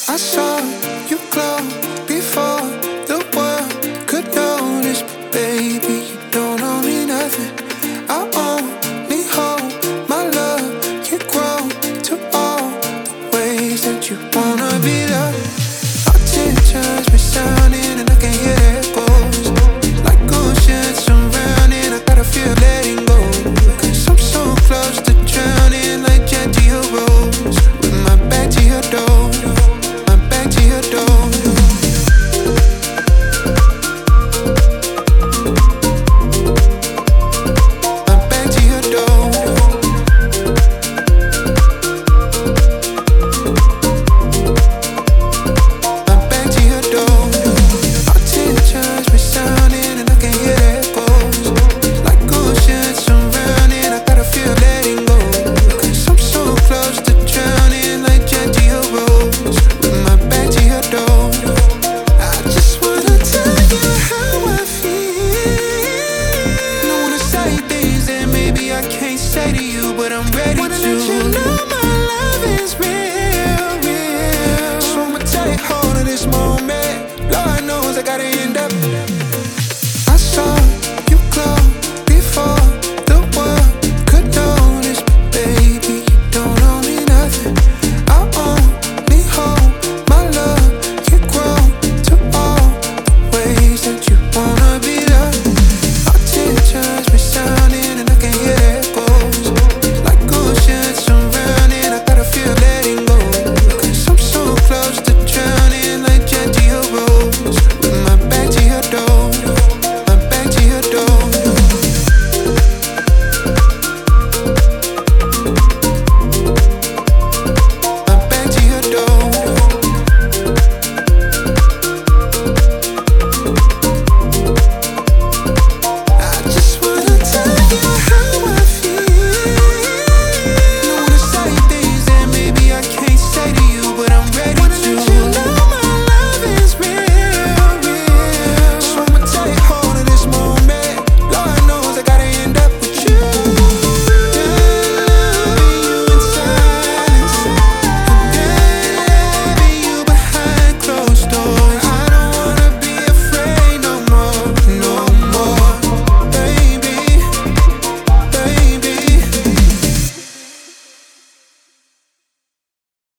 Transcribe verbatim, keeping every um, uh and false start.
I saw you glow before the world could notice. Baby, you don't owe me nothing. I only hope my love can grow to all the ways that you wanna.